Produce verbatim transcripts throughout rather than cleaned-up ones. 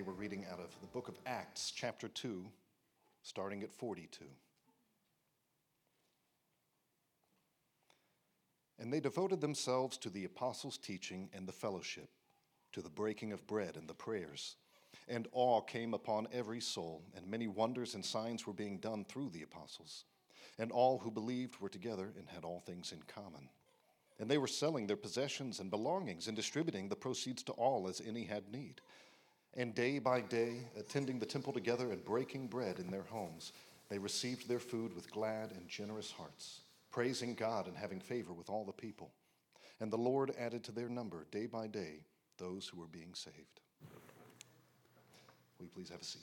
we're reading out of the book of Acts, chapter two, starting at forty-two. And they devoted themselves to the apostles' teaching and the fellowship, to the breaking of bread and the prayers. And awe came upon every soul, and many wonders and signs were being done through the apostles. And all who believed were together and had all things in common. And they were selling their possessions and belongings and distributing the proceeds to all as any had need. And day by day, attending the temple together and breaking bread in their homes, they received their food with glad and generous hearts, praising God and having favor with all the people. And the Lord added to their number day by day those who were being saved. Will you please have a seat?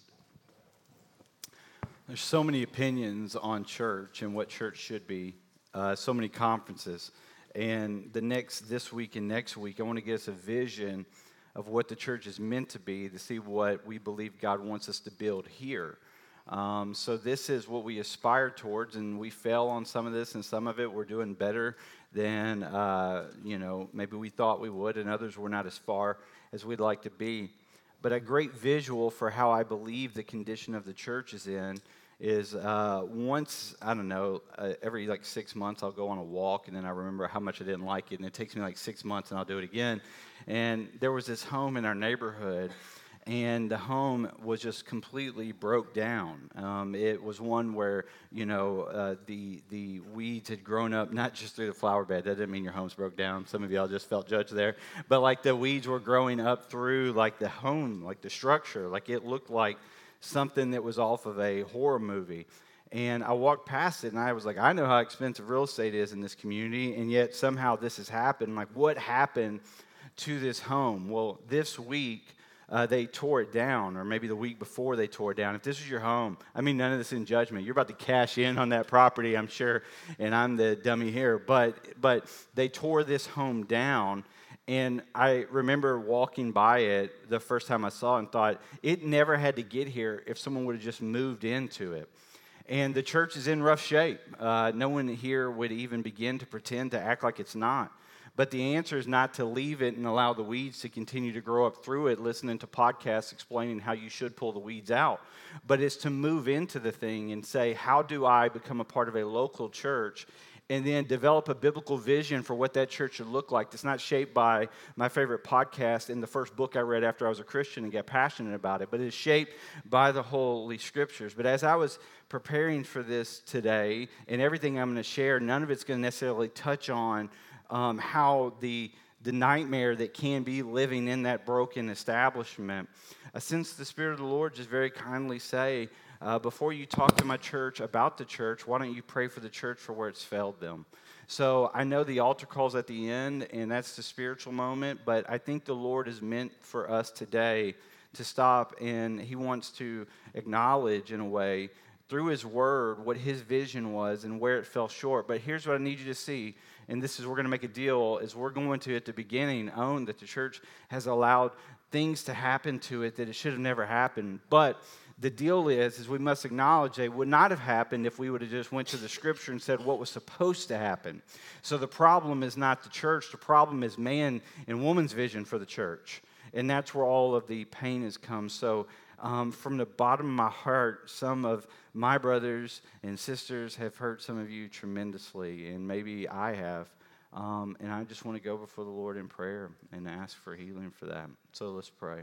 There's so many opinions on church and what church should be, uh, so many conferences. And the next, this week and next week, I want to give us a vision of what the church is meant to be, to see what we believe God wants us to build here. Um, so this is what we aspire towards, and we fail on some of this, and some of it we're doing better than, uh, you know, maybe we thought we would, and others we're not as far as we'd like to be. But a great visual for how I believe the condition of the church is in is uh, once, I don't know, uh, every like six months I'll go on a walk, and then I remember how much I didn't like it, and it takes me like six months, and I'll do it again. And there was this home in our neighborhood, and the home was just completely broke down. Um, it was one where, you know, uh, the the weeds had grown up, not just through the flower bed. That didn't mean your home's broke down. Some of y'all just felt judged there. But like the weeds were growing up through like the home, like the structure. Like it looked like something that was off of a horror movie. And I walked past it, and I was like, I know how expensive real estate is in this community, and yet somehow this has happened. Like, what happened to this home? Well, this week, uh, they tore it down, or maybe the week before they tore it down. If this is your home, I mean, none of this in judgment. You're about to cash in on that property, I'm sure, and I'm the dummy here. But, but they tore this home down. And I remember walking by it the first time I saw it and thought, it never had to get here if someone would have just moved into it. And the church is in rough shape. Uh, no one here would even begin to pretend to act like it's not. But the answer is not to leave it and allow the weeds to continue to grow up through it, listening to podcasts explaining how you should pull the weeds out. But it's to move into the thing and say, how do I become a part of a local church? And then develop a biblical vision for what that church should look like. It's not shaped by my favorite podcast and the first book I read after I was a Christian and got passionate about it, but it's shaped by the Holy Scriptures. But as I was preparing for this today, and everything I'm going to share, none of it's going to necessarily touch on um, how the the nightmare that can be living in that broken establishment. Uh, since the Spirit of the Lord just very kindly say, Uh, before you talk to my church about the church, why don't you pray for the church for where it's failed them? So I know the altar call's at the end, and that's the spiritual moment, but I think the Lord is meant for us today to stop, and He wants to acknowledge in a way through His Word what His vision was and where it fell short. But here's what I need you to see, and this is we're going to make a deal, is we're going to, at the beginning, own that the church has allowed things to happen to it that it should have never happened. But the deal is, is we must acknowledge they would not have happened if we would have just went to the Scripture and said what was supposed to happen. So the problem is not the church. The problem is man and woman's vision for the church. And that's where all of the pain has come. So um, from the bottom of my heart, some of my brothers and sisters have hurt some of you tremendously, and maybe I have. Um, and I just want to go before the Lord in prayer and ask for healing for that. So let's pray.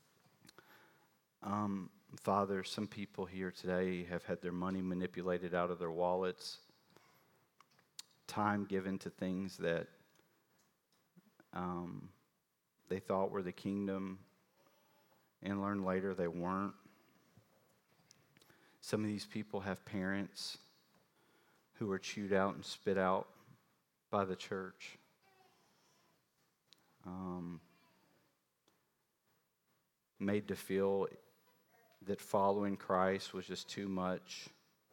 Um, Father, some people here today have had their money manipulated out of their wallets, time given to things that um, they thought were the kingdom, and learned later they weren't. Some of these people have parents who were chewed out and spit out by the church. Um, made to feel that following Christ was just too much.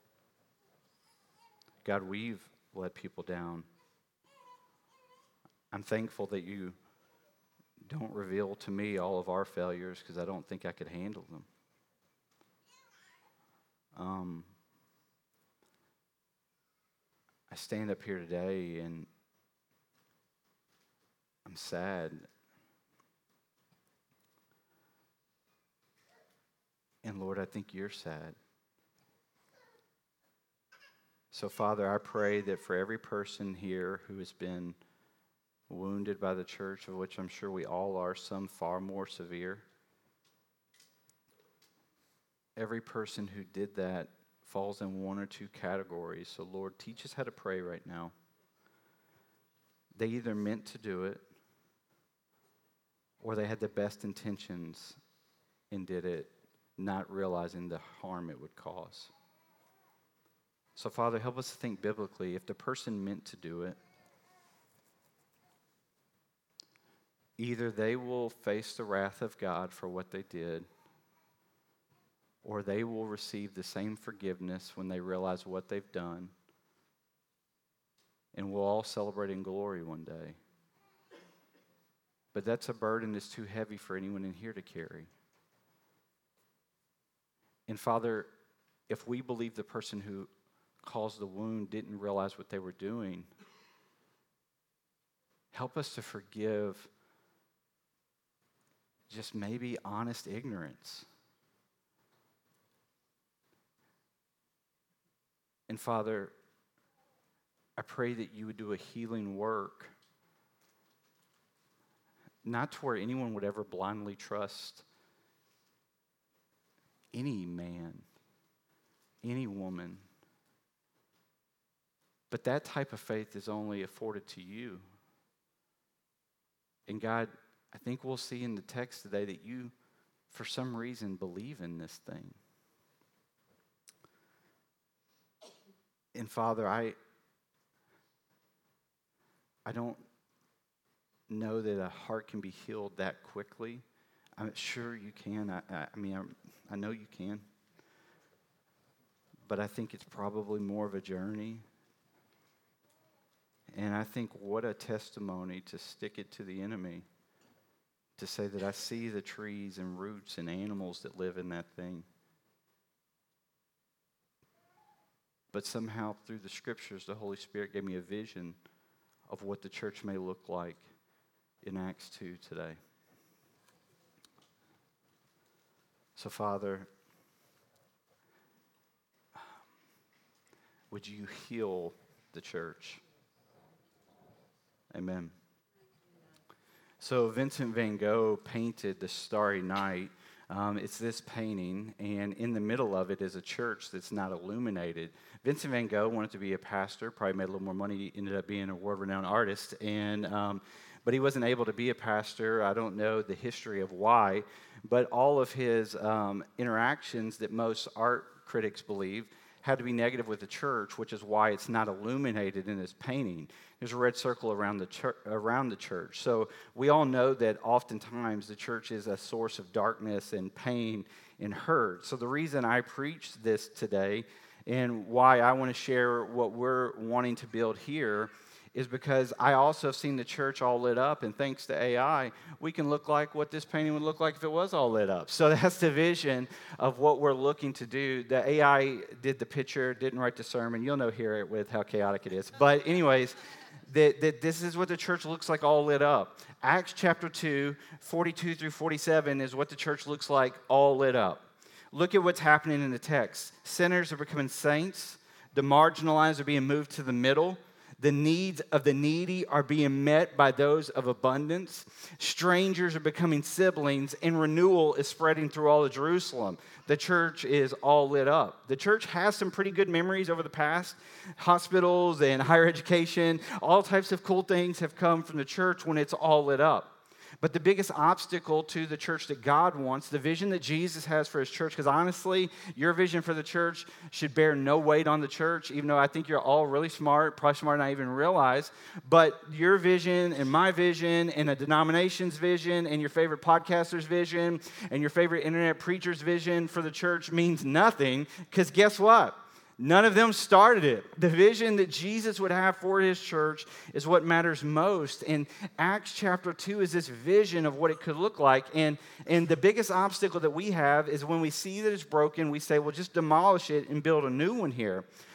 God, we've let people down. I'm thankful that you don't reveal to me all of our failures, because I don't think I could handle them. Um, I stand up here today and I'm sad. And Lord, I think you're sad. So, Father, I pray that for every person here who has been wounded by the church, of which I'm sure we all are, some far more severe, every person who did that falls in one or two categories. So, Lord, teach us how to pray right now. They either meant to do it or they had the best intentions and did it, not realizing the harm it would cause. So, Father, help us to think biblically. If the person meant to do it, either they will face the wrath of God for what they did, or they will receive the same forgiveness when they realize what they've done, and we'll all celebrate in glory one day. But that's a burden that's too heavy for anyone in here to carry. And Father, if we believe the person who caused the wound didn't realize what they were doing, help us to forgive just maybe honest ignorance. And Father, I pray that you would do a healing work, not to where anyone would ever blindly trust any man, any woman. But that type of faith is only afforded to you. And God, I think we'll see in the text today that you, for some reason, believe in this thing. And Father, I, I don't know that a heart can be healed that quickly. I'm sure you can. I, I, I mean, I, I know you can. But I think it's probably more of a journey. And I think what a testimony to stick it to the enemy, to say that I see the trees and roots and animals that live in that thing. But somehow through the scriptures, the Holy Spirit gave me a vision of what the church may look like in Acts two today. So, Father, would you heal the church? Amen. So Vincent van Gogh painted The Starry Night. Um, it's this painting, and in the middle of it is a church that's not illuminated. Vincent van Gogh wanted to be a pastor, probably made a little more money. He ended up being a world-renowned artist, and um, but he wasn't able to be a pastor. I don't know the history of why, but all of his um, interactions that most art critics believe had to be negative with the church, which is why it's not illuminated in his painting. There's a red circle around the church, around the church. So we all know that oftentimes the church is a source of darkness and pain and hurt. So the reason I preach this today and why I want to share what we're wanting to build here is because I also have seen the church all lit up, and thanks to A I, we can look like what this painting would look like if it was all lit up. So that's the vision of what we're looking to do. The A I did the picture, didn't write the sermon. You'll know here with how chaotic it is. But anyways, that, that this is what the church looks like all lit up. Acts chapter two, forty-two through forty-seven is what the church looks like all lit up. Look at what's happening in the text. Sinners are becoming saints. The marginalized are being moved to the middle. The needs of the needy are being met by those of abundance. Strangers are becoming siblings, and renewal is spreading through all of Jerusalem. The church is all lit up. The church has some pretty good memories over the past. Hospitals and higher education, all types of cool things have come from the church when it's all lit up. But the biggest obstacle to the church that God wants, the vision that Jesus has for his church, because honestly, your vision for the church should bear no weight on the church, even though I think you're all really smart, probably smarter than I even realize. But your vision and my vision and a denomination's vision and your favorite podcaster's vision and your favorite internet preacher's vision for the church means nothing, because guess what? None of them started it. The vision that Jesus would have for his church is what matters most. And Acts chapter two is this vision of what it could look like. And, and the biggest obstacle that we have is when we see that it's broken, we say, well, just demolish it and build a new one here.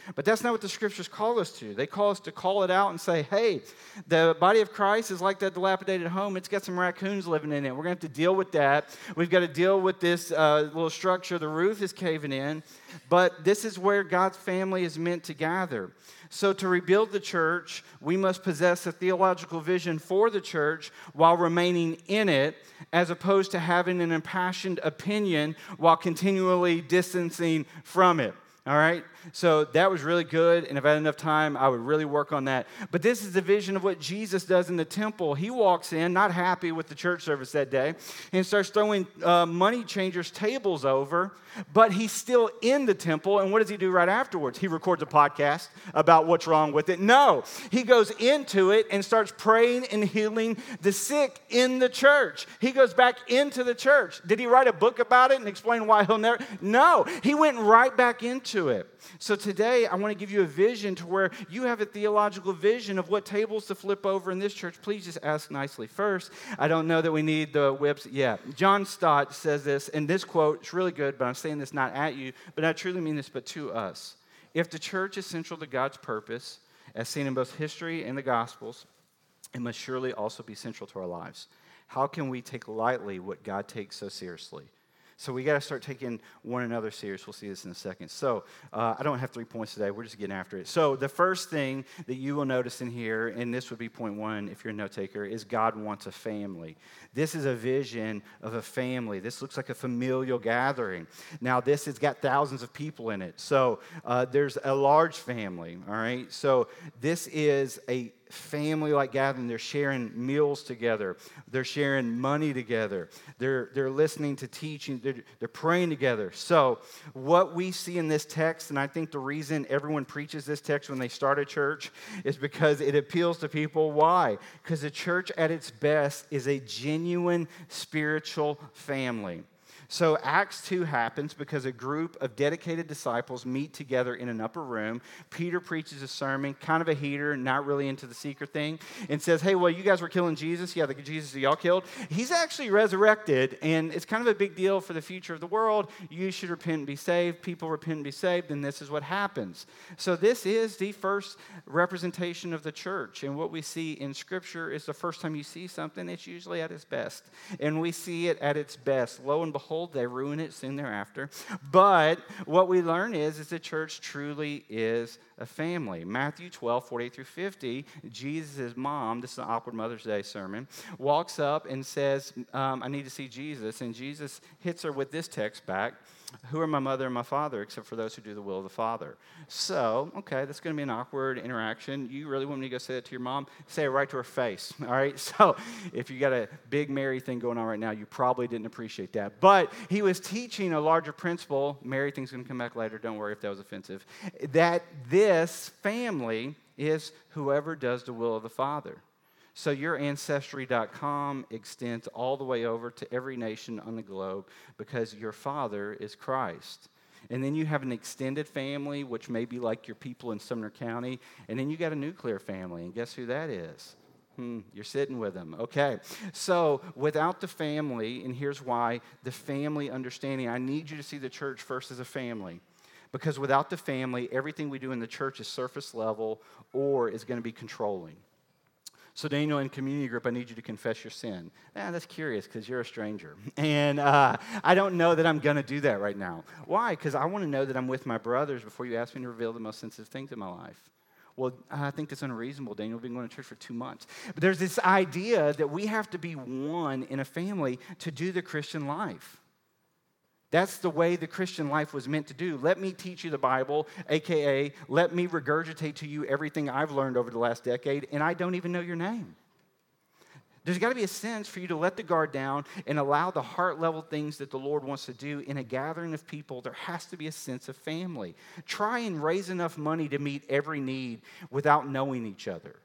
But that's not what the scriptures call us to. They call us to call it out and say, hey, the body of Christ is like that dilapidated home. It's got some raccoons living in it. We're going to have to deal with that. We've got to deal with this uh, little structure. The roof is caving in. But this is where God's family is meant to gather. So to rebuild the church, we must possess a theological vision for the church while remaining in it, as opposed to having an impassioned opinion while continually distancing from it. All right? So that was really good, and if I had enough time, I would really work on that. But this is the vision of what Jesus does in the temple. He walks in, not happy with the church service that day, and starts throwing uh, money changers' tables over, but he's still in the temple, and what does he do right afterwards? He records a podcast about what's wrong with it. No, he goes into it and starts praying and healing the sick in the church. He goes back into the church. Did he write a book about it and explain why he'll never? No, he went right back into it. So today, I want to give you a vision to where you have a theological vision of what tables to flip over in this church. Please just ask nicely first. I don't know that we need the whips. Yeah, John Stott says this, and this quote is really good, but I'm saying this not at you, but I truly mean this, but to us. If the church is central to God's purpose, as seen in both history and the Gospels, it must surely also be central to our lives. How can we take lightly what God takes so seriously? So we got to start taking one another serious. We'll see this in a second. So uh, I don't have three points today. We're just getting after it. So the first thing that you will notice in here, and this would be point one if you're a note taker, is God wants a family. This is a vision of a family. This looks like a familial gathering. Now this has got thousands of people in it. So uh, there's a large family, all right? So this is a family-like gathering. They're sharing meals together. They're sharing money together. They're, they're listening to teaching. They're, they're praying together. So what we see in this text, and I think the reason everyone preaches this text when they start a church is because it appeals to people. Why? Because the church at its best is a genuine spiritual family. So Acts two happens because a group of dedicated disciples meet together in an upper room. Peter preaches a sermon, kind of a heater, not really into the seeker thing, and says, hey, well, you guys were killing Jesus. Yeah, the Jesus that y'all killed. He's actually resurrected, and it's kind of a big deal for the future of the world. You should repent and be saved. People repent and be saved, and this is what happens. So this is the first representation of the church, and what we see in Scripture is the first time you see something, it's usually at its best, and we see it at its best. Lo and behold, they ruin it soon thereafter. But what we learn is, is the church truly is a family. Matthew twelve, forty-eight through fifty, Jesus' mom, this is an awkward Mother's Day sermon, walks up and says, um, I need to see Jesus. And Jesus hits her with this text back. Who are my mother and my father except for those who do the will of the Father? So, okay, that's going to be an awkward interaction. You really want me to go say that to your mom? Say it right to her face, all right? So if you got a big Mary thing going on right now, you probably didn't appreciate that. But he was teaching a larger principle. Mary thing's going to come back later. Don't worry if that was offensive. That this family is whoever does the will of the Father. So your ancestry dot com extends all the way over to every nation on the globe because your father is Christ. And then you have an extended family, which may be like your people in Sumner County. And then you got a nuclear family. And guess who that is? Hmm, you're sitting with them. Okay. So without the family, and here's why, the family understanding, I need you to see the church first as a family. Because without the family, everything we do in the church is surface level or is going to be controlling. So Daniel, in community group, I need you to confess your sin. Ah, that's curious because you're a stranger. And uh, I don't know that I'm going to do that right now. Why? Because I want to know that I'm with my brothers before you ask me to reveal the most sensitive things in my life. Well, I think that's unreasonable, Daniel. We've been going to church for two months. But there's this idea that we have to be one in a family to do the Christian life. That's the way the Christian life was meant to do. Let me teach you the Bible, a k a let me regurgitate to you everything I've learned over the last decade, and I don't even know your name. There's got to be a sense for you to let the guard down and allow the heart-level things that the Lord wants to do in a gathering of people. There has to be a sense of family. Try and raise enough money to meet every need without knowing each other.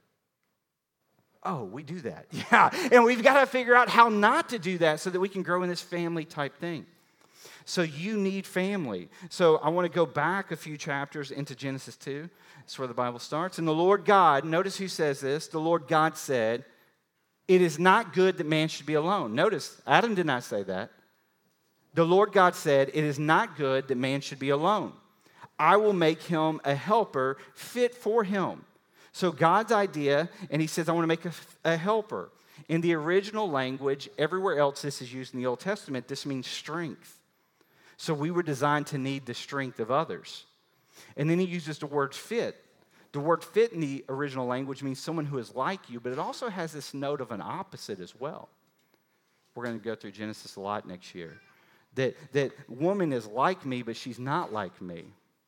Oh, we do that. Yeah, and we've got to figure out how not to do that so that we can grow in this family-type thing. So you need family. So I want to go back a few chapters into Genesis two. That's where the Bible starts. And the Lord God, notice who says this. The Lord God said, it is not good that man should be alone. Notice, Adam did not say that. The Lord God said, it is not good that man should be alone. I will make him a helper fit for him. So God's idea, and he says, I want to make a, a helper. In the original language, everywhere else this is used in the Old Testament, this means strength. So we were designed to need the strength of others. And then he uses the word fit. The word fit in the original language means someone who is like you, but it also has this note of an opposite as well. We're going to go through Genesis a lot next year. That, that woman is like me, but she's not like me.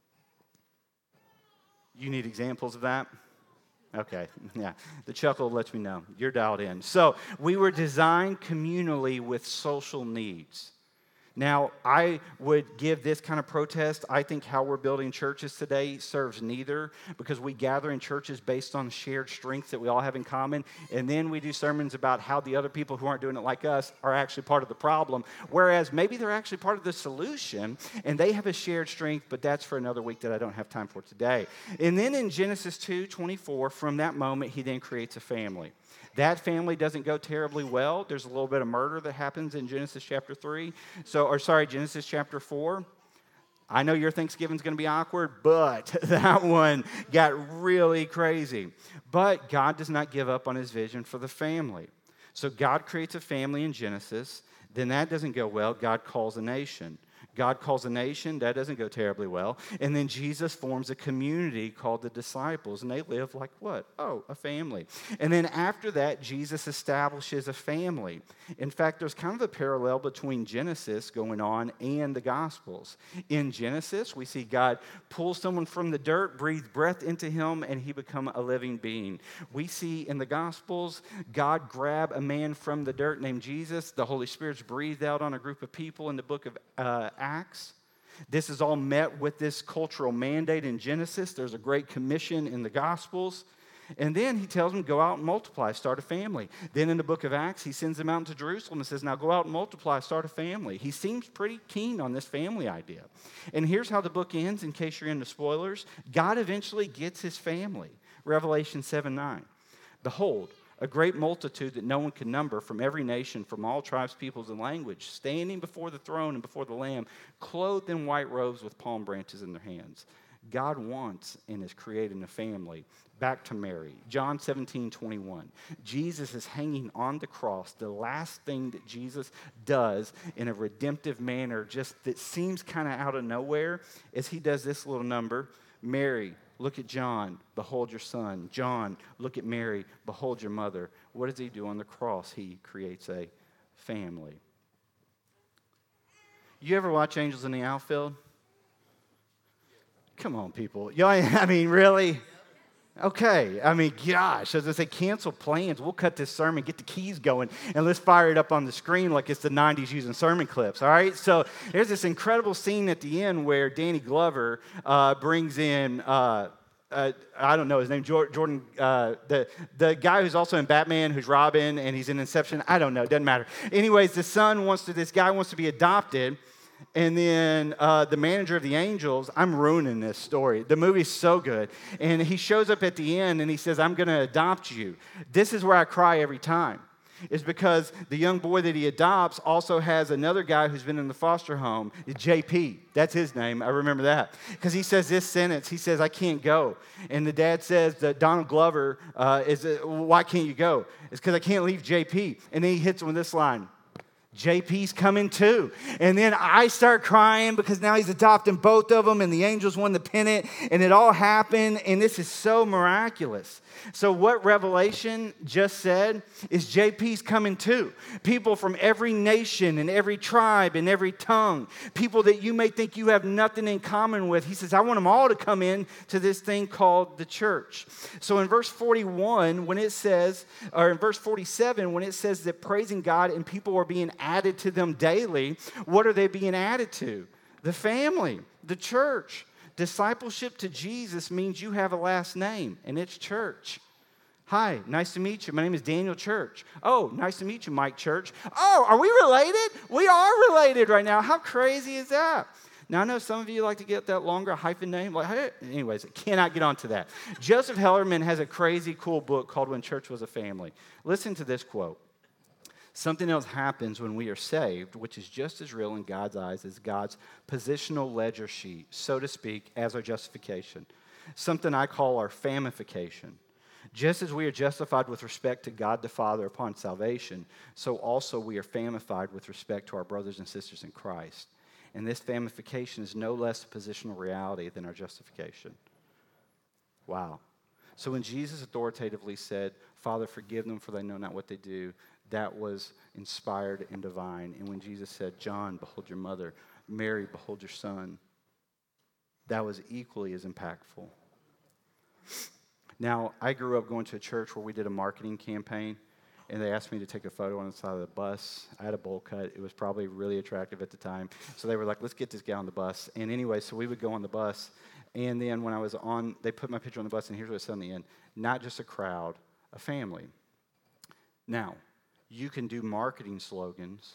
You need examples of that? Okay, yeah. The chuckle lets me know. You're dialed in. So we were designed communally with social needs. Now, I would give this kind of protest. I think how we're building churches today serves neither, because we gather in churches based on shared strengths that we all have in common, and then we do sermons about how the other people who aren't doing it like us are actually part of the problem, whereas maybe they're actually part of the solution, and they have a shared strength, but that's for another week that I don't have time for today. And then in Genesis two twenty-four, from that moment, he then creates a family. That family doesn't go terribly well. There's a little bit of murder that happens in Genesis chapter three. So, or sorry, Genesis chapter four. I know your Thanksgiving's going to be awkward, but that one got really crazy. But God does not give up on his vision for the family. So God creates a family in Genesis. Then that doesn't go well. God calls a nation. God calls a nation. That doesn't go terribly well. And then Jesus forms a community called the disciples, and they live like what? Oh, a family. And then after that, Jesus establishes a family. In fact, there's kind of a parallel between Genesis going on and the Gospels. In Genesis, we see God pull someone from the dirt, breathe breath into him, and he become a living being. We see in the Gospels, God grab a man from the dirt named Jesus. The Holy Spirit's breathed out on a group of people in the book of uh, Acts. This is all met with this cultural mandate in Genesis. There's a great commission in the Gospels. And then he tells them, go out and multiply, start a family. Then in the book of Acts, he sends them out into Jerusalem and says, now go out and multiply, start a family. He seems pretty keen on this family idea. And here's how the book ends, in case you're into spoilers. God eventually gets his family. Revelation seven nine. Behold, a great multitude that no one can number, from every nation, from all tribes, peoples, and language, standing before the throne and before the Lamb, clothed in white robes with palm branches in their hands. God wants and is creating a family. Back to Mary. John seventeen twenty-one. Jesus is hanging on the cross. The last thing that Jesus does in a redemptive manner, just that seems kind of out of nowhere, is he does this little number. Mary, look at John, behold your son. John, look at Mary, behold your mother. What does he do on the cross? He creates a family. You ever watch Angels in the Outfield? Come on, people. Y'all, I mean, really? Okay. I mean, gosh, as I say, cancel plans. We'll cut this sermon, get the keys going, and let's fire it up on the screen like it's the nineties using sermon clips, all right? So there's this incredible scene at the end where Danny Glover uh, brings in, uh, uh, I don't know his name, Jordan, uh, the, the guy who's also in Batman, who's Robin, and he's in Inception. I don't know. Doesn't matter. Anyways, the son wants to, this guy wants to be adopted. And then uh, the manager of the Angels, I'm ruining this story. The movie's so good. And he shows up at the end and he says, I'm going to adopt you. This is where I cry every time. Is because the young boy that he adopts also has another guy who's been in the foster home, J P. That's his name. I remember that. Because he says this sentence. He says, I can't go. And the dad says that Donald Glover, uh, is, uh, why can't you go? It's because I can't leave J P. And then he hits him with this line. J P's coming too. And then I start crying because now he's adopting both of them and the Angels won the pennant and it all happened and this is so miraculous. So what Revelation just said is J P's coming too. People from every nation and every tribe and every tongue. People that you may think you have nothing in common with. He says, I want them all to come in to this thing called the church. So in verse forty-one, when it says, or in verse forty-seven, when it says that praising God and people are being added to them daily, what are they being added to? The family, the church. Discipleship to Jesus means you have a last name, and it's Church. Hi, nice to meet you. My name is Daniel Church. Oh, nice to meet you, Mike Church. Oh, are we related? We are related right now. How crazy is that? Now, I know some of you like to get that longer hyphen name. Like, hey, anyways, I cannot get onto that. Joseph Hellerman has a crazy cool book called When Church Was a Family. Listen to this quote. Something else happens when we are saved, which is just as real in God's eyes as God's positional ledger sheet, so to speak, as our justification. Something I call our famification. Just as we are justified with respect to God the Father upon salvation, so also we are famified with respect to our brothers and sisters in Christ. And this famification is no less a positional reality than our justification. Wow. So when Jesus authoritatively said, Father, forgive them for they know not what they do, that was inspired and divine. And when Jesus said, John, behold your mother, Mary, behold your son, that was equally as impactful. Now, I grew up going to a church where we did a marketing campaign, and they asked me to take a photo on the side of the bus. I had a bowl cut. It was probably really attractive at the time. So they were like, let's get this guy on the bus. And anyway, so we would go on the bus, and then when I was on, they put my picture on the bus, and here's what it said on the end. Not just a crowd, a family. Now, you can do marketing slogans,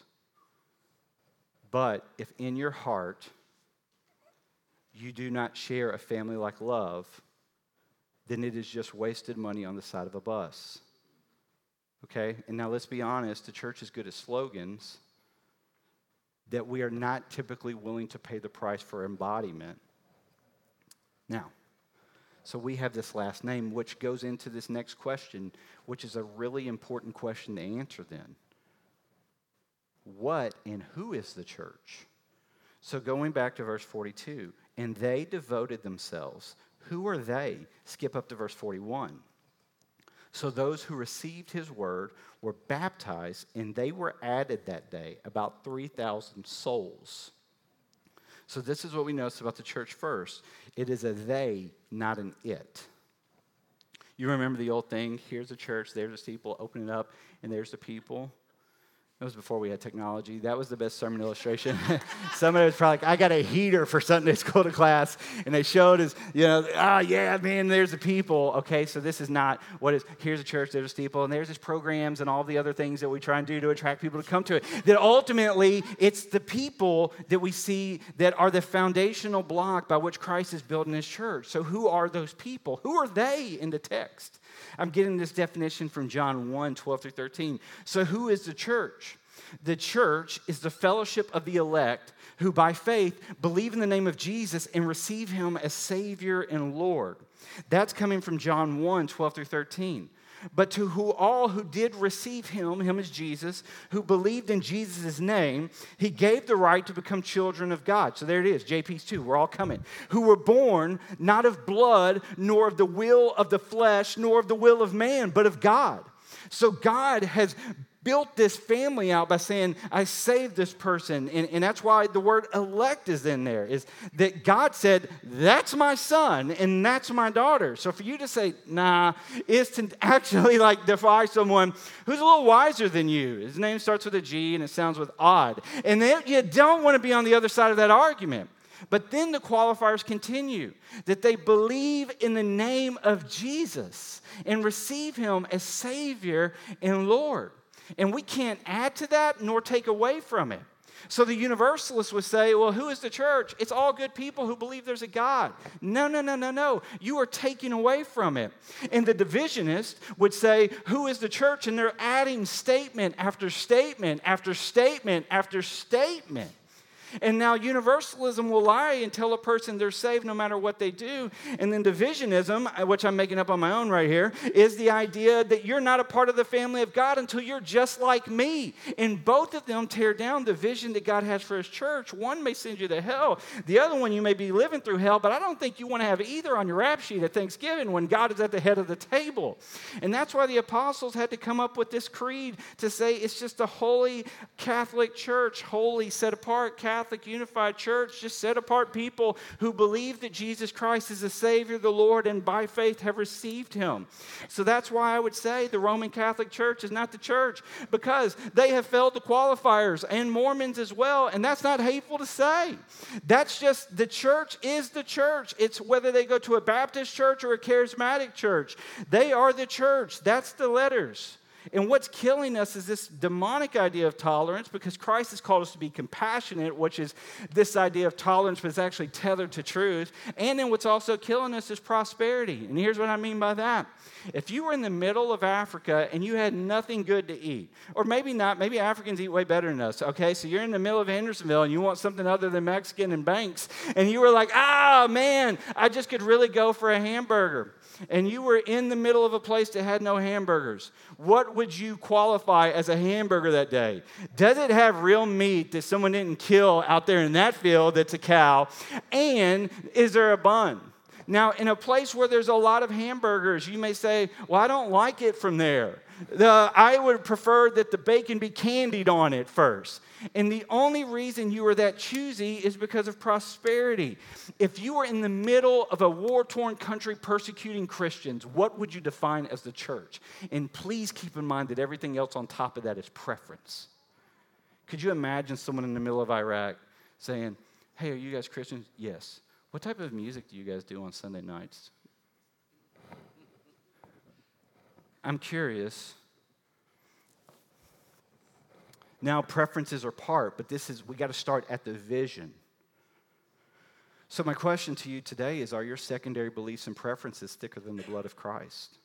but if in your heart you do not share a family-like love, then it is just wasted money on the side of a bus. Okay? And now let's be honest, the church is good at slogans that we are not typically willing to pay the price for embodiment. Now, so we have this last name, which goes into this next question, which is a really important question to answer then. What and who is the church? So going back to verse forty-two, and they devoted themselves. Who are they? Skip up to verse forty-one. So those who received his word were baptized, and they were added that day, about three thousand souls. So this is what we notice about the church first. It is a they, not an it. You remember the old thing, here's the church, there's the steeple, open it up, and there's the people. That was before we had technology. That was the best sermon illustration. Somebody was probably like, I got a heater for Sunday school to class. And they showed us, you know, ah, oh, yeah, man, there's the people. Okay, so this is not what is, here's a church, there's a steeple, and there's these programs and all the other things that we try and do to attract people to come to it. That ultimately, it's the people that we see that are the foundational block by which Christ is building his church. So who are those people? Who are they in the text? I'm getting this definition from John one, twelve through thirteen. So who is the church? The church is the fellowship of the elect who by faith believe in the name of Jesus and receive him as Savior and Lord. That's coming from John one, twelve through thirteen. But to who all who did receive him, him as Jesus, who believed in Jesus' name, he gave the right to become children of God. So there it is, J P's two, we're all coming. Who were born not of blood, nor of the will of the flesh, nor of the will of man, but of God. So God has built this family out by saying, I saved this person. And, and that's why the word elect is in there, is that God said, that's my son and that's my daughter. So for you to say, nah, is to actually like defy someone who's a little wiser than you. His name starts with a G and it sounds with odd. And then you don't want to be on the other side of that argument. But then the qualifiers continue, that they believe in the name of Jesus and receive him as Savior and Lord. And we can't add to that nor take away from it. So the universalists would say, well, who is the church? It's all good people who believe there's a God. No, no, no, no, no. You are taking away from it. And the divisionist would say, who is the church? And they're adding statement after statement after statement after statement. And now universalism will lie and tell a person they're saved no matter what they do. And then divisionism, which I'm making up on my own right here, is the idea that you're not a part of the family of God until you're just like me. And both of them tear down the vision that God has for his church. One may send you to hell. The other one, you may be living through hell, but I don't think you want to have either on your rap sheet at Thanksgiving when God is at the head of the table. And that's why the apostles had to come up with this creed to say it's just a holy Catholic church, holy, set apart Catholic unified church, just set apart people who believe that Jesus Christ is the Savior, the Lord, and by faith have received him. So that's why I would say the Roman Catholic Church is not the church, because they have failed the qualifiers, and Mormons as well, and that's not hateful to say. That's just, the church is the church. It's whether they go to a Baptist church or a charismatic church. They are the church. That's the letters. And what's killing us is this demonic idea of tolerance, because Christ has called us to be compassionate, which is this idea of tolerance, but it's actually tethered to truth. And then what's also killing us is prosperity. And here's what I mean by that. If you were in the middle of Africa and you had nothing good to eat, or maybe not, maybe Africans eat way better than us, okay? So you're in the middle of Hendersonville and you want something other than Mexican and Banks, and you were like, ah, man, I just could really go for a hamburger. And you were in the middle of a place that had no hamburgers. What would you qualify as a hamburger that day? Does it have real meat that someone didn't kill out there in that field that's a cow? And is there a bun? Now, in a place where there's a lot of hamburgers, you may say, well, I don't like it from there. The, I would prefer that the bacon be candied on it first. And the only reason you were that choosy is because of prosperity. If you were in the middle of a war-torn country persecuting Christians, what would you define as the church? And please keep in mind that everything else on top of that is preference. Could you imagine someone in the middle of Iraq saying, hey, are you guys Christians? Yes. What type of music do you guys do on Sunday nights? I'm curious. Now, preferences are part, but this is, we got to start at the vision. So my question to you today is, are your secondary beliefs and preferences thicker than the blood of Christ?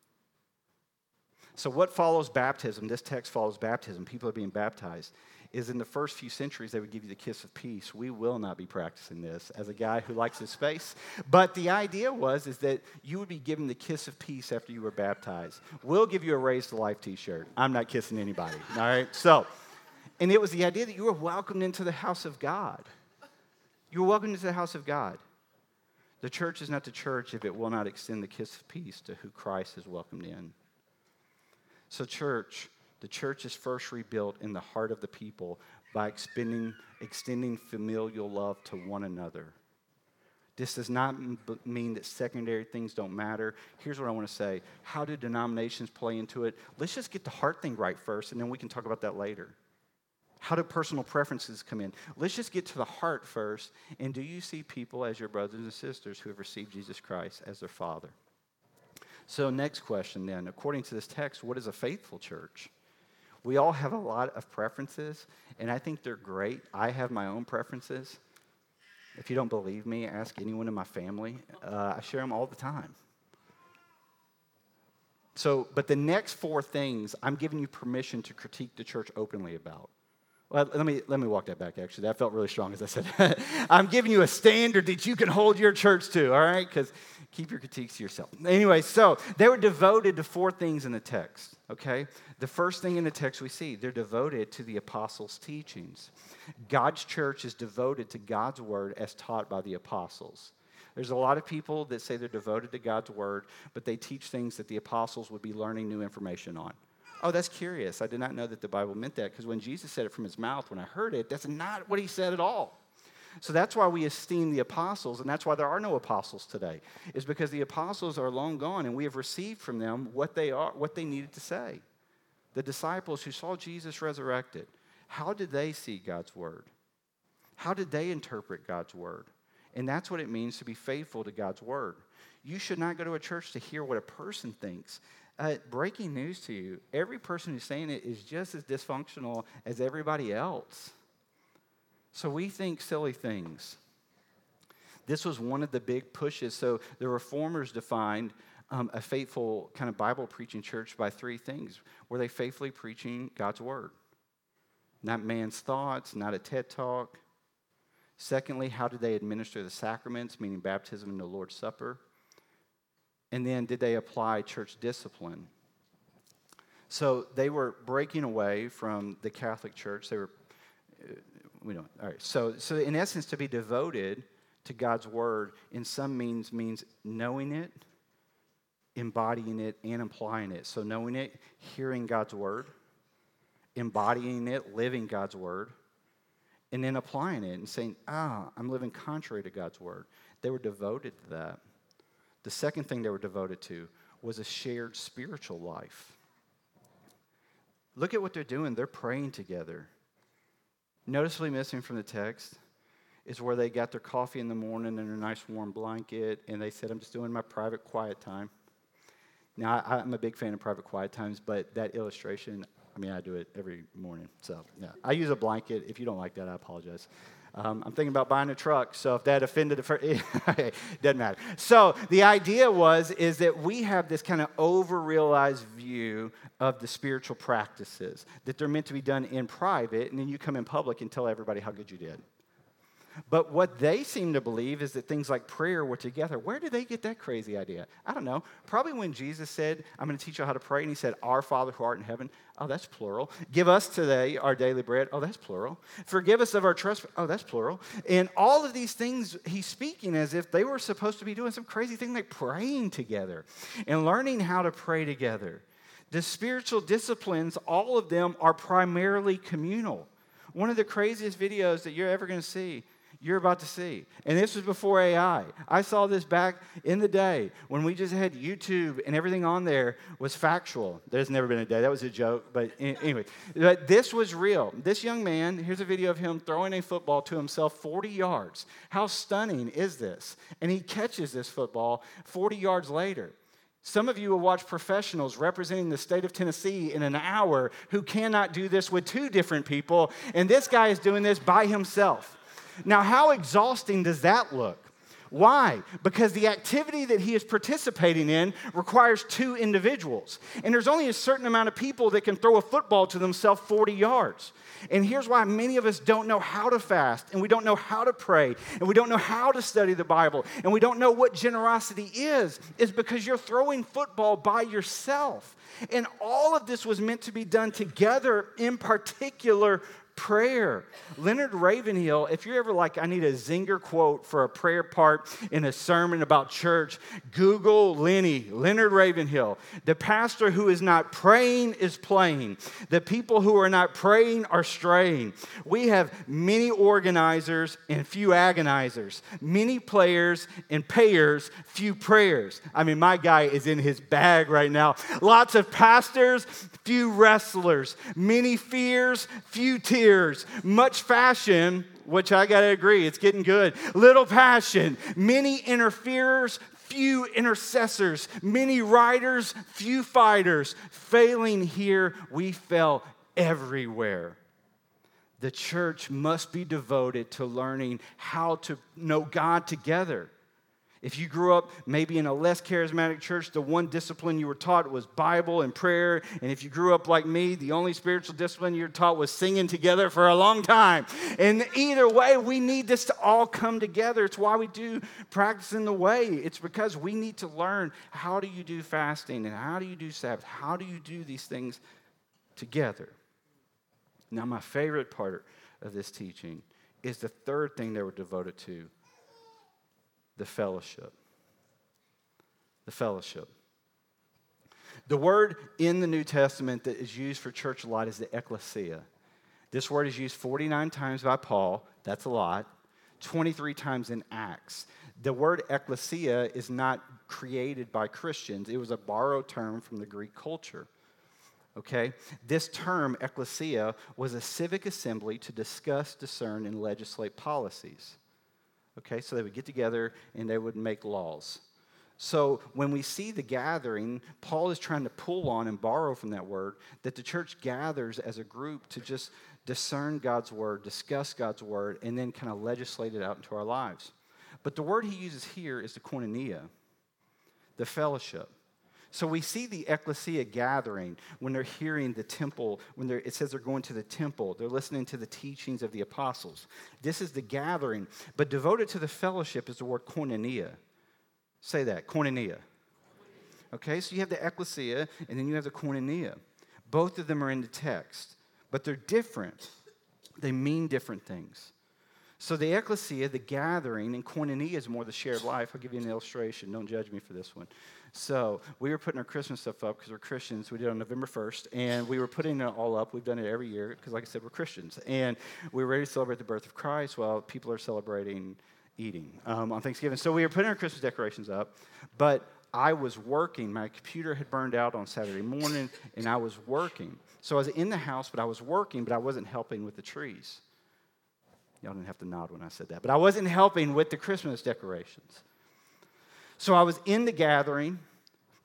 So what follows baptism, this text follows baptism, people are being baptized, is in the first few centuries they would give you the kiss of peace. We will not be practicing this as a guy who likes his space. But the idea was is that you would be given the kiss of peace after you were baptized. We'll give you a Raise to Life t-shirt. I'm not kissing anybody, all right? So, and it was the idea that you were welcomed into the house of God. You were welcomed into the house of God. The church is not the church if it will not extend the kiss of peace to who Christ has welcomed in. So church, the church is first rebuilt in the heart of the people by extending, extending familial love to one another. This does not mean that secondary things don't matter. Here's what I want to say. How do denominations play into it? Let's just get the heart thing right first, and then we can talk about that later. How do personal preferences come in? Let's just get to the heart first. And do you see people as your brothers and sisters who have received Jesus Christ as their Father? So next question then, according to this text, what is a faithful church? We all have a lot of preferences, and I think they're great. I have my own preferences. If you don't believe me, ask anyone in my family. Uh, I share them all the time. So, but the next four things, I'm giving you permission to critique the church openly about. Well, let me let me walk that back, actually. That felt really strong, as I said. I'm giving you a standard that you can hold your church to, all right? Because keep your critiques to yourself. Anyway, so they were devoted to four things in the text, okay? The first thing in the text we see, they're devoted to the apostles' teachings. God's church is devoted to God's word as taught by the apostles. There's a lot of people that say they're devoted to God's word, but they teach things that the apostles would be learning new information on. Oh, that's curious. I did not know that the Bible meant that, because when Jesus said it from his mouth, when I heard it, that's not what he said at all. So that's why we esteem the apostles, and that's why there are no apostles today, is because the apostles are long gone, and we have received from them what they are, what they needed to say. The disciples who saw Jesus resurrected, how did they see God's word? How did they interpret God's word? And that's what it means to be faithful to God's word. You should not go to a church to hear what a person thinks. Uh, breaking news to you, every person who's saying it is just as dysfunctional as everybody else. So we think silly things. This was one of the big pushes. So the Reformers defined um, a faithful kind of Bible preaching church by three things. Were they faithfully preaching God's word? Not man's thoughts, not a TED Talk. Secondly, how did they administer the sacraments, meaning baptism and the Lord's Supper? And then, did they apply church discipline? So they were breaking away from the Catholic Church. They were, uh, we don't. All right. So, so in essence, to be devoted to God's word in some means means knowing it, embodying it, and applying it. So knowing it, hearing God's word, embodying it, living God's word, and then applying it and saying, ah, I'm living contrary to God's word. They were devoted to that. The second thing they were devoted to was a shared spiritual life. Look at what they're doing. They're praying together. Noticeably missing from the text is where they got their coffee in the morning and their nice warm blanket, and they said, I'm just doing my private quiet time. Now, I, I'm a big fan of private quiet times, but that illustration, I mean, I do it every morning. So, yeah. I use a blanket. If you don't like that, I apologize. Um, I'm thinking about buying a truck, so if that offended, it doesn't matter. So the idea was, is that we have this kind of over-realized view of the spiritual practices, that they're meant to be done in private, and then you come in public and tell everybody how good you did. But what they seem to believe is that things like prayer were together. Where did they get that crazy idea? I don't know. Probably when Jesus said, I'm going to teach you how to pray, and he said, Our Father who art in heaven. Oh, that's plural. Give us today our daily bread. Oh, that's plural. Forgive us of our trespasses. Oh, that's plural. And all of these things, he's speaking as if they were supposed to be doing some crazy thing like praying together and learning how to pray together. The spiritual disciplines, all of them are primarily communal. One of the craziest videos that you're ever going to see, you're about to see. And this was before A I. I saw this back in the day when we just had YouTube and everything on there was factual. There's never been a day. That was a joke. But anyway, but this was real. This young man, here's a video of him throwing a football to himself forty yards. How stunning is this? And he catches this football forty yards later. Some of you will watch professionals representing the state of Tennessee in an hour who cannot do this with two different people, and this guy is doing this by himself. Now, how exhausting does that look? Why? Because the activity that he is participating in requires two individuals. And there's only a certain amount of people that can throw a football to themselves forty yards. And here's why many of us don't know how to fast, and we don't know how to pray, and we don't know how to study the Bible, and we don't know what generosity is, is because you're throwing football by yourself. And all of this was meant to be done together in particular prayer. Leonard Ravenhill, if you're ever like, I need a zinger quote for a prayer part in a sermon about church, Google Lenny, Leonard Ravenhill. The pastor who is not praying is playing. The people who are not praying are straying. We have many organizers and few agonizers, many players and payers, few prayers. I mean, my guy is in his bag right now. Lots of pastors, few wrestlers, many fears, few tears. Much fashion, which I got to agree, it's getting good. Little passion, many interferers, few intercessors, many riders, few fighters. Failing here, we fell everywhere. The church must be devoted to learning how to know God together. If you grew up maybe in a less charismatic church, the one discipline you were taught was Bible and prayer. And if you grew up like me, the only spiritual discipline you were taught was singing together for a long time. And either way, we need this to all come together. It's why we do Practice in the Way. It's because we need to learn, how do you do fasting and how do you do Sabbath? How do you do these things together? Now, my favorite part of this teaching is the third thing they were devoted to. The fellowship. The fellowship. The word in the New Testament that is used for church a lot is the ecclesia. This word is used forty-nine times by Paul. That's a lot. twenty-three times in Acts. The word ecclesia is not created by Christians. It was a borrowed term from the Greek culture. Okay? This term, ecclesia, was a civic assembly to discuss, discern, and legislate policies. Okay, so they would get together and they would make laws. So when we see the gathering, Paul is trying to pull on and borrow from that word that the church gathers as a group to just discern God's word, discuss God's word, and then kind of legislate it out into our lives. But the word he uses here is the koinonia, the fellowship. So we see the ecclesia gathering when they're hearing the temple, when they're, it says they're going to the temple, they're listening to the teachings of the apostles. This is the gathering, but devoted to the fellowship is the word koinonia. Say that, koinonia. Okay, so you have the ecclesia, and then you have the koinonia. Both of them are in the text, but they're different. They mean different things. So the ecclesia, the gathering, and koinonia is more the shared life. I'll give you an illustration. Don't judge me for this one. So we were putting our Christmas stuff up because we're Christians. We did it on November first, and we were putting it all up. We've done it every year because, like I said, we're Christians. And we were ready to celebrate the birth of Christ while people are celebrating eating um, on Thanksgiving. So we were putting our Christmas decorations up, but I was working. My computer had burned out on Saturday morning, and I was working. So I was in the house, but I was working, but I wasn't helping with the trees. Y'all didn't have to nod when I said that. But I wasn't helping with the Christmas decorations. So I was in the gathering,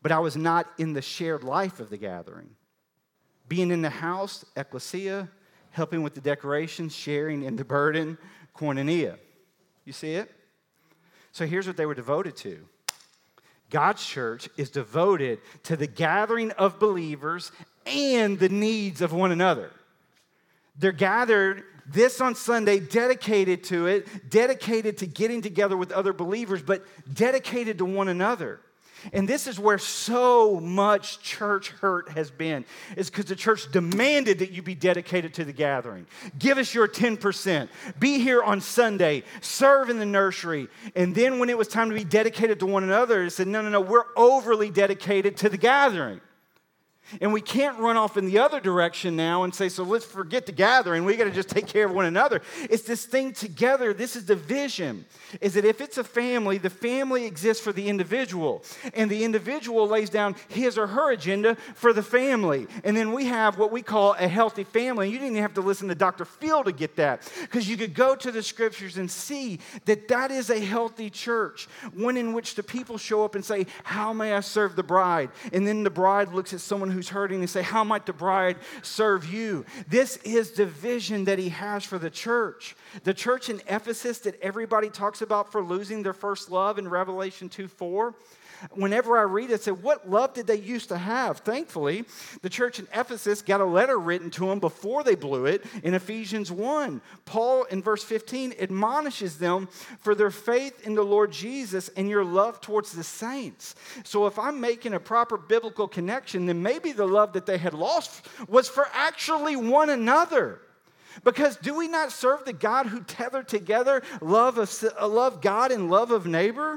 but I was not in the shared life of the gathering. Being in the house, ecclesia, helping with the decorations, sharing in the burden, koinonia. You see it? So here's what they were devoted to. God's church is devoted to the gathering of believers and the needs of one another. They're gathered this on Sunday, dedicated to it, dedicated to getting together with other believers, but dedicated to one another. And this is where so much church hurt has been, is because the church demanded that you be dedicated to the gathering. Give us your ten percent. Be here on Sunday. Serve in the nursery. And then when it was time to be dedicated to one another, it said, no, no, no, we're overly dedicated to the gathering. And we can't run off in the other direction now and say, so let's forget the gathering. We got to just take care of one another. It's this thing together. This is the vision, is that if it's a family, the family exists for the individual. And the individual lays down his or her agenda for the family. And then we have what we call a healthy family. You didn't even have to listen to Doctor Phil to get that, because you could go to the scriptures and see that that is a healthy church, one in which the people show up and say, how may I serve the bride? And then the bride looks at someone who's hurting and say, how might the bride serve you? This is the vision that he has for the church. The church in Ephesus that everybody talks about for losing their first love in Revelation two four. Whenever I read it, I say, what love did they used to have? Thankfully, the church in Ephesus got a letter written to them before they blew it in Ephesians one. Paul, in verse fifteen, admonishes them for their faith in the Lord Jesus and your love towards the saints. So if I'm making a proper biblical connection, then maybe the love that they had lost was for actually one another. Because do we not serve the God who tethered together love of, love God and love of neighbor?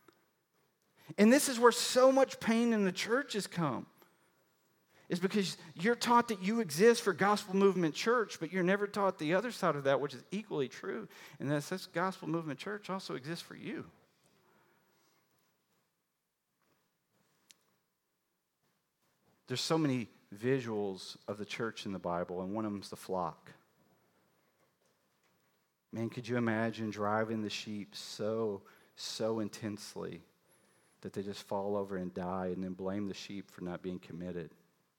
And this is where so much pain in the church has come. Is because you're taught that you exist for Gospel Movement Church, but you're never taught the other side of that, which is equally true. And that this Gospel Movement Church also exists for you. There's so many visuals of the church in the Bible, and one of them is the flock. Man, could you imagine driving the sheep so, so intensely that they just fall over and die and then blame the sheep for not being committed?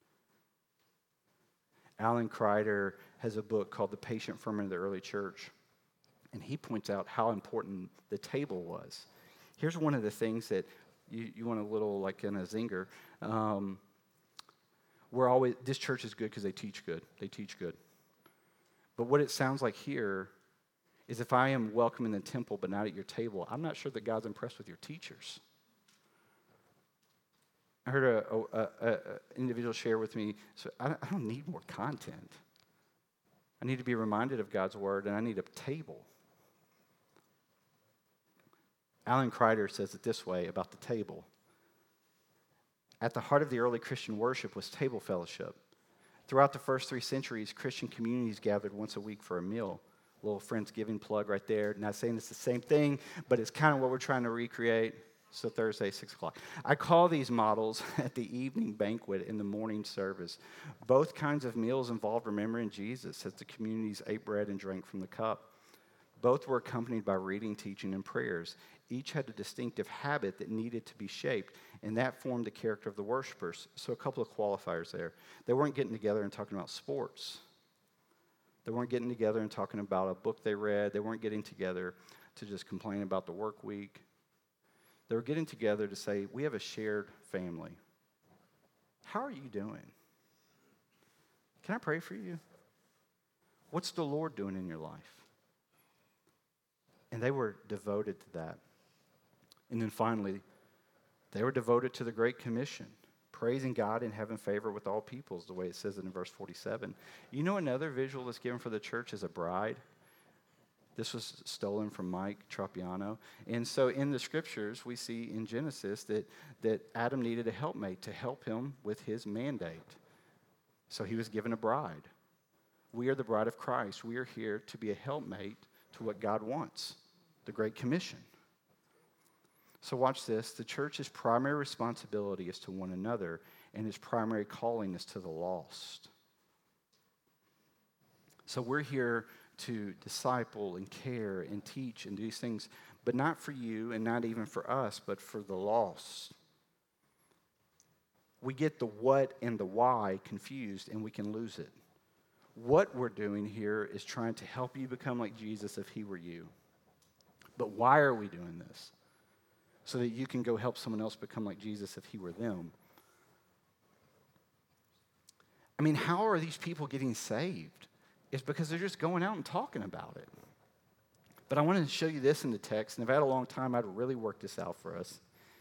Alan Kreider has a book called The Patient Ferment of the Early Church, and he points out how important the table was. Here's one of the things that you, you want a little like in a zinger. Um, we're always, this church is good because they teach good. They teach good. But what it sounds like here is if I am welcome in the temple but not at your table, I'm not sure that God's impressed with your teachers. I heard an individual share with me, so I, I don't need more content. I need to be reminded of God's word, and I need a table. Alan Kreider says it this way about the table. At the heart of the early Christian worship was table fellowship. Throughout the first three centuries, Christian communities gathered once a week for a meal. Little Friendsgiving plug right there. Not saying it's the same thing, but it's kind of what we're trying to recreate. So Thursday, six o'clock. I call these models at the evening banquet in the morning service. Both kinds of meals involved remembering Jesus as the communities ate bread and drank from the cup. Both were accompanied by reading, teaching, and prayers. Each had a distinctive habit that needed to be shaped, and that formed the character of the worshipers. So a couple of qualifiers there. They weren't getting together and talking about sports. They weren't getting together and talking about a book they read. They weren't getting together to just complain about the work week. They were getting together to say, we have a shared family. How are you doing? Can I pray for you? What's the Lord doing in your life? And they were devoted to that. And then finally, they were devoted to the Great Commission, praising God and having favor with all peoples, the way it says it in verse forty-seven. You know another visual that's given for the church as a bride? This was stolen from Mike Tropiano. And so in the scriptures, we see in Genesis that, that Adam needed a helpmate to help him with his mandate. So he was given a bride. We are the bride of Christ. We are here to be a helpmate to what God wants, the Great Commission. So watch this. The church's primary responsibility is to one another, and its primary calling is to the lost. So we're here to disciple and care and teach and do these things, but not for you and not even for us, but for the lost. we get the what and the why confused, and we can lose it. What we're doing here is trying to help you become like Jesus if he were you. But why are we doing this? So that you can go help someone else become like Jesus if he were them. I mean, how are these people getting saved? It's because they're just going out and talking about it. But I wanted to show you this in the text, and if I had a long time, I'd really work this out for us.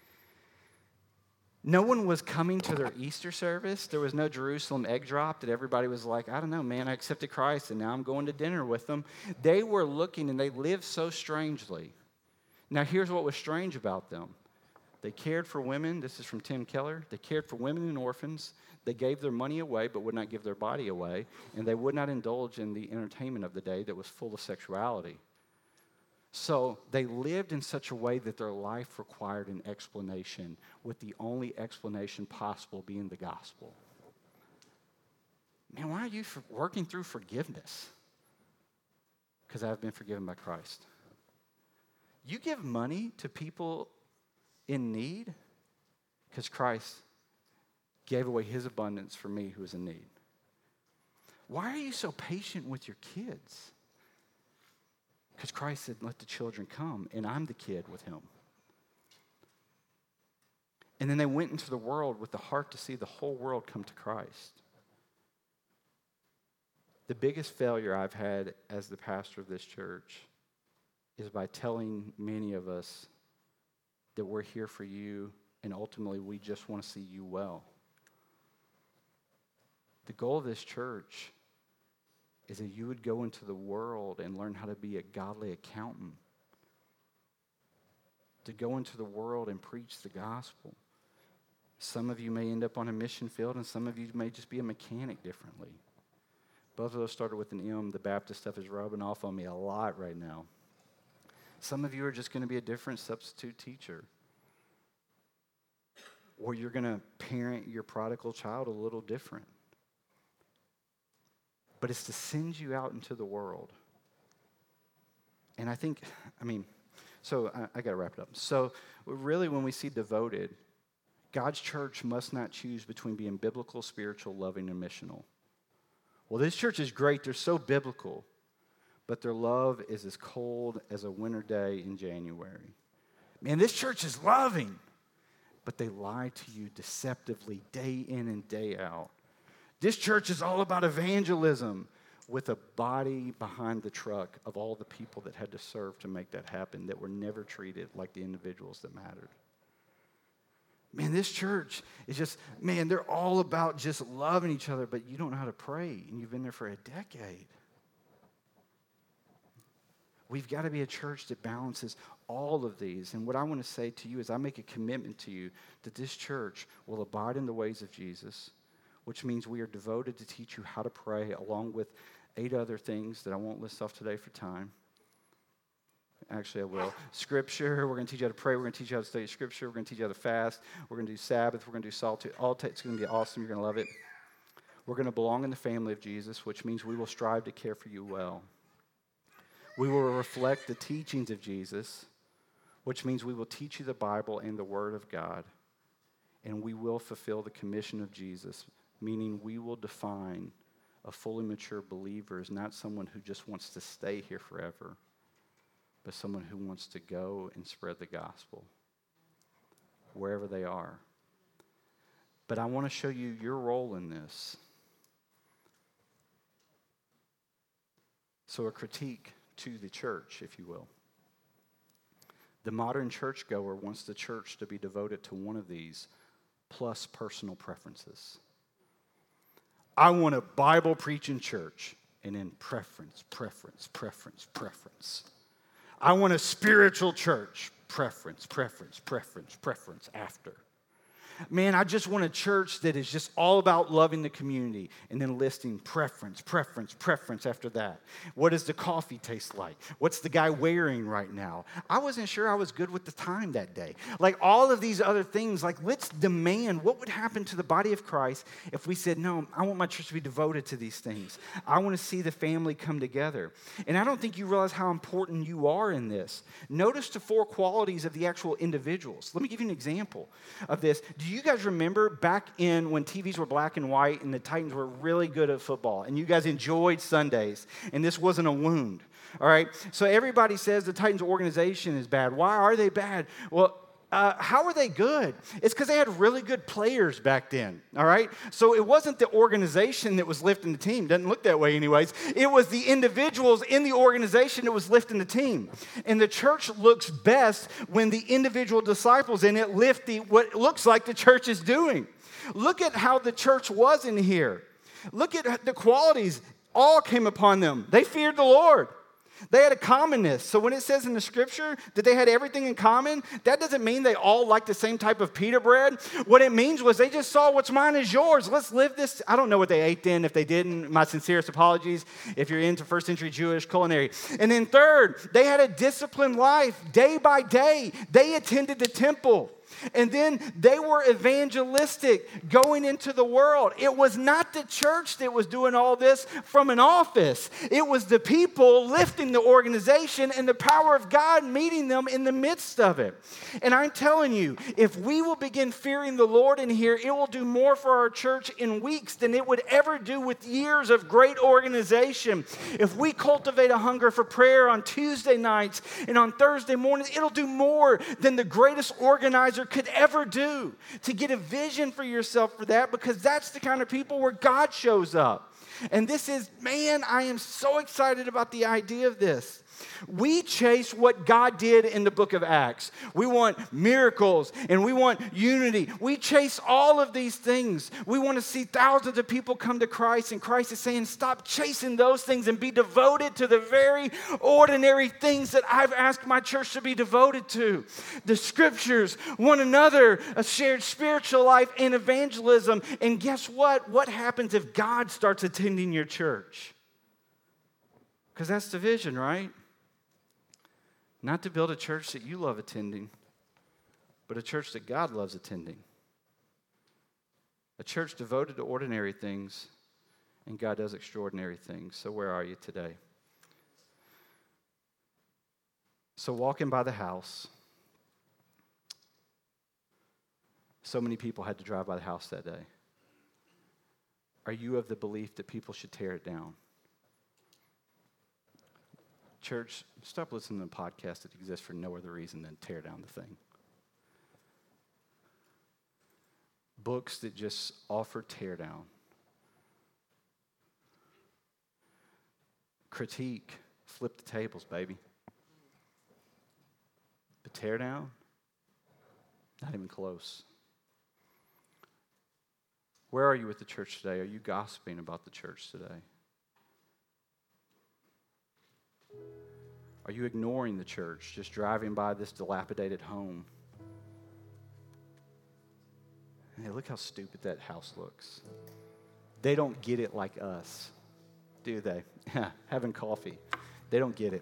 No one was coming to their Easter service. There was no Jerusalem egg drop that everybody was like, I don't know, man, I accepted Christ, and now I'm going to dinner with them. They were looking, and they lived so strangely. Now, here's what was strange about them. They cared for women. This is from Tim Keller. They cared for women and orphans. They gave their money away but would not give their body away. And they would not indulge in the entertainment of the day that was full of sexuality. So they lived in such a way that their life required an explanation, with the only explanation possible being the gospel. Man, why are you for working through forgiveness? Because I've been forgiven by Christ. You give money to people in need because Christ gave away his abundance for me who is in need. Why are you so patient with your kids? Because Christ said, let the children come, and I'm the kid with him. And then they went into the world with the heart to see the whole world come to Christ. The biggest failure I've had as the pastor of this church is by telling many of us that we're here for you, and ultimately we just want to see you well. The goal of this church is that you would go into the world and learn how to be a godly accountant, to go into the world and preach the gospel. Some of you may end up on a mission field, and some of you may just be a mechanic differently. Both of those started with an M. The Baptist stuff is rubbing off on me a lot right now. Some of you are just going to be a different substitute teacher. Or you're going to parent your prodigal child a little different. But it's to send you out into the world. And I think, I mean, so I, I got to wrap it up. So really when we see devoted, God's church must not choose between being biblical, spiritual, loving, and missional. Well, this church is great. They're so biblical. But their love is as cold as a winter day in January. Man, this church is loving. But they lie to you deceptively day in and day out. This church is all about evangelism, with a body behind the truck of all the people that had to serve to make that happen, that were never treated like the individuals that mattered. Man, this church is just, man, they're all about just loving each other, but you don't know how to pray, and you've been there for a decade. We've got to be a church that balances all of these. And what I want to say to you is I make a commitment to you that this church will abide in the ways of Jesus, which means we are devoted to teach you how to pray, along with eight other things that I won't list off today for time. Actually, I will. Scripture, we're going to teach you how to pray. We're going to teach you how to study Scripture. We're going to teach you how to fast. We're going to do Sabbath. We're going to do solitude. All t- it's going to be awesome. You're going to love it. We're going to belong in the family of Jesus, which means we will strive to care for you well. We will reflect the teachings of Jesus, which means we will teach you the Bible and the Word of God. And we will fulfill the commission of Jesus, meaning we will define a fully mature believer as not someone who just wants to stay here forever, but someone who wants to go and spread the gospel wherever they are. But I want to show you your role in this. So a critique to the church, if you will. The modern churchgoer wants the church to be devoted to one of these, plus personal preferences. I want a Bible-preaching church, and then preference, preference, preference, preference. I want a spiritual church, preference, preference, preference, preference after. Man, I just want a church that is just all about loving the community, and then listing preference, preference, preference after that. What does the coffee taste like? What's the guy wearing right now? I wasn't sure I was good with the time that day. Like all of these other things, like let's demand what would happen to the body of Christ if we said, no, I want my church to be devoted to these things. I want to see the family come together. And I don't think you realize how important you are in this. Notice the four qualities of the actual individuals. Let me give you an example of this. Do do you guys remember back in when T Vs were black and white and the Titans were really good at football and you guys enjoyed Sundays and this wasn't a wound, all right? So everybody says the Titans organization is bad. Why are they bad? Well, Uh, how are they good? It's because they had really good players back then, all right? So it wasn't the organization that was lifting the team. Doesn't look that way anyways. It was the individuals in the organization that was lifting the team. And the church looks best when the individual disciples in it lift the, what looks like the church is doing. Look at how the church was in here. Look at the qualities. All came upon them. They feared the Lord. They had a commonness. So when it says in the scripture that they had everything in common, that doesn't mean they all liked the same type of pita bread. What it means was they just saw what's mine is yours. Let's live this. I don't know what they ate then. If they didn't, my sincerest apologies if you're into first century Jewish culinary. And then third, they had a disciplined life day by day. They attended the temple. And then they were evangelistic, going into the world. It was not the church that was doing all this from an office. It was the people lifting the organization and the power of God meeting them in the midst of it. And I'm telling you, if we will begin fearing the Lord in here, it will do more for our church in weeks than it would ever do with years of great organization. If we cultivate a hunger for prayer on Tuesday nights and on Thursday mornings, it'll do more than the greatest organizer could ever do. To get a vision for yourself for that, because that's the kind of people where God shows up. And this is, man, I am so excited about the idea of this. We chase what God did in the book of Acts. We want miracles and we want unity. We chase all of these things. We want to see thousands of people come to Christ, and Christ is saying, stop chasing those things and be devoted to the very ordinary things that I've asked my church to be devoted to. The scriptures, one another, a shared spiritual life, and evangelism. And guess what? What happens if God starts attending your church? Because that's the vision, right? Not to build a church that you love attending, but a church that God loves attending. A church devoted to ordinary things, and God does extraordinary things. So where are you today? So walking by the house, so many people had to drive by the house that day. Are you of the belief that people should tear it down? Church, stop listening to podcasts that exist for no other reason than tear down the thing. Books that just offer tear down. Critique, flip the tables, baby. But tear down? Not even close. Where are you with the church today? Are you gossiping about the church today? Are you ignoring the church, just driving by this dilapidated home? Hey, look how stupid that house looks. They don't get it like us, do they? Having coffee. They don't get it.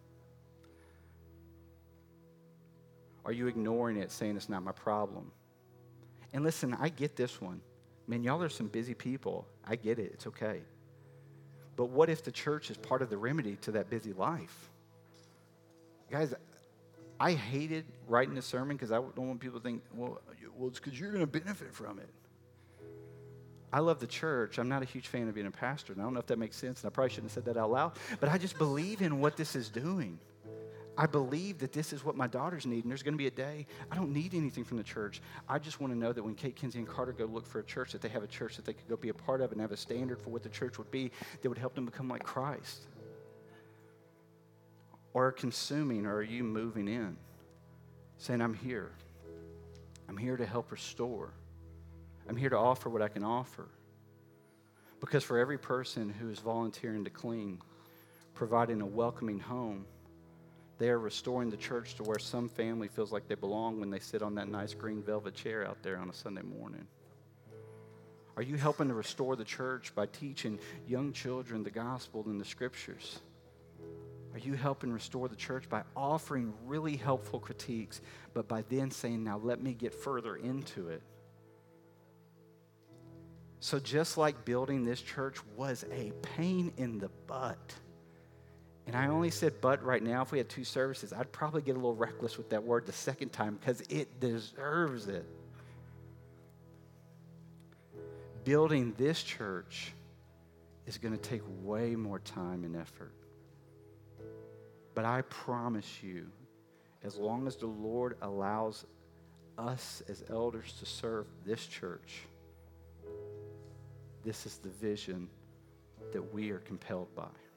Are you ignoring it, saying it's not my problem? And listen, I get this one. Man, y'all are some busy people. I get it. It's okay. But what if the church is part of the remedy to that busy life? Guys, I hated writing this sermon because I don't want people to think, well, well it's because you're going to benefit from it. I love the church. I'm not a huge fan of being a pastor, and I don't know if that makes sense, and I probably shouldn't have said that out loud, but I just believe in what this is doing. I believe that this is what my daughters need, and there's going to be a day I don't need anything from the church. I just want to know that when Kate, Kinsey, and Carter go look for a church, that they have a church that they could go be a part of and have a standard for what the church would be that would help them become like Christ. Or consuming, or are you moving in? Saying, I'm here. I'm here to help restore. I'm here to offer what I can offer. Because for every person who is volunteering to clean, providing a welcoming home, they are restoring the church to where some family feels like they belong when they sit on that nice green velvet chair out there on a Sunday morning. Are you helping to restore the church by teaching young children the gospel and the scriptures? Are you helping restore the church by offering really helpful critiques, but by then saying, now let me get further into it? So just like building this church was a pain in the butt. And I only said but right now. If we had two services, I'd probably get a little reckless with that word the second time because it deserves it. building this church is going to take way more time and effort. But I promise you, as long as the Lord allows us as elders to serve this church, this is the vision that we are compelled by.